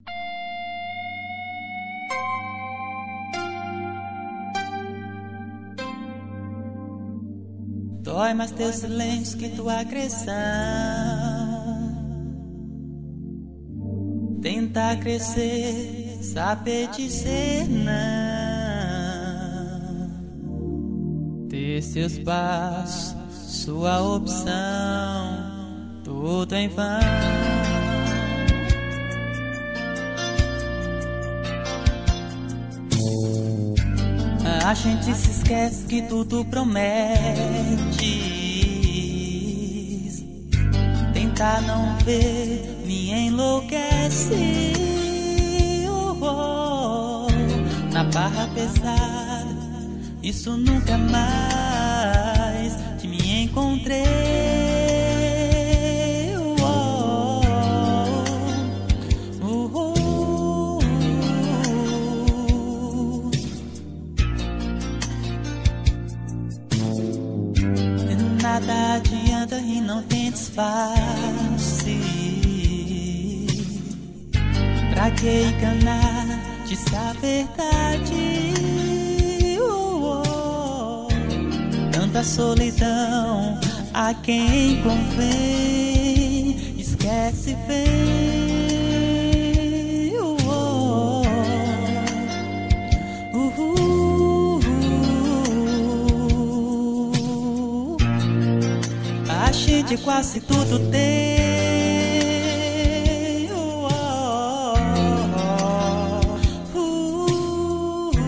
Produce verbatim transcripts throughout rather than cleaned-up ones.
Dói mais teu silêncio que tua agressão. Tentar crescer, saber dizer não. Ter seus passos, sua opção, tudo em vão. A gente se esquece que tudo promete. Tentar não ver me enlouquece. Oh, oh. Na barra pesada, isso nunca mais que me encontrei. Nada adianta e não tem disfarce. Pra que enganar, diz a verdade. Oh, oh. Tanta solidão a quem convém, esquece bem. Oh, oh. Uh, uh. A gente quase tudo tem. Oh, oh, oh, uh, uh,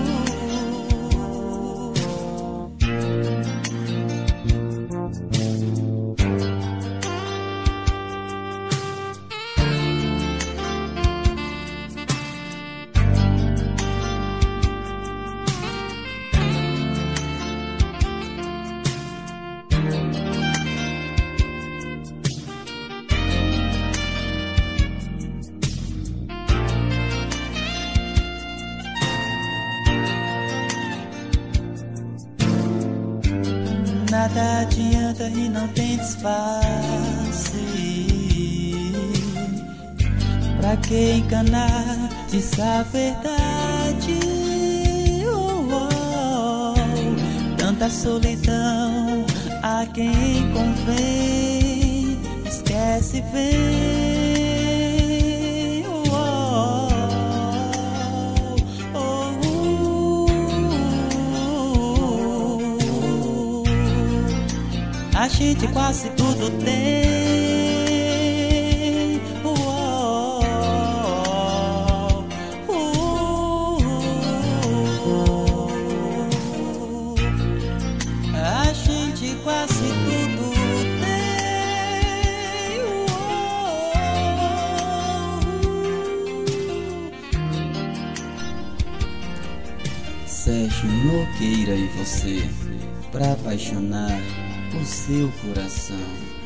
nada adianta e não tem disfarce. Pra que enganar, diz a verdade. Oh, oh. Tanta solidão a quem convém, esquece bem. Oh, oh. A gente quase tudo tem. Oh, oh, oh, oh. A gente quase tudo tem. Oh. Sérgio Nogueira e você, pra apaixonar o seu coração.